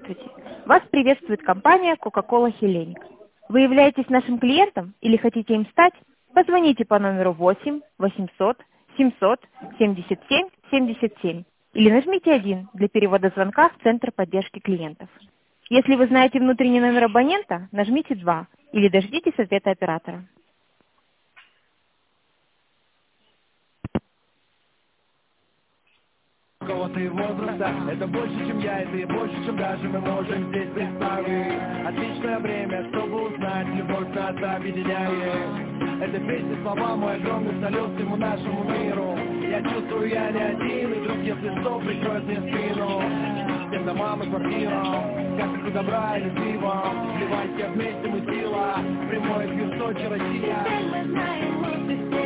Здравствуйте! Вас приветствует компания Coca-Cola Hellenic. Вы являетесь нашим клиентом или хотите им стать? Позвоните по номеру 8 800 700 77 77 или нажмите 1 для перевода звонка в Центр поддержки клиентов. Если вы знаете внутренний номер абонента, нажмите 2 или дождитесь ответа оператора. Какого-то и возраста. Это больше, чем я, это и больше, чем даже мы можем здесь представить. Отличное время, чтобы узнать, любовь нас объединяет. Это песня, слова, мой огромный салют всему нашему миру. Я чувствую, я не один, и вдруг, если что, прикроет мне спину. Всем домам и квартирам, как их добра и любива. Вливайся вместе мы сила, прямой эфир Сочи, Россия.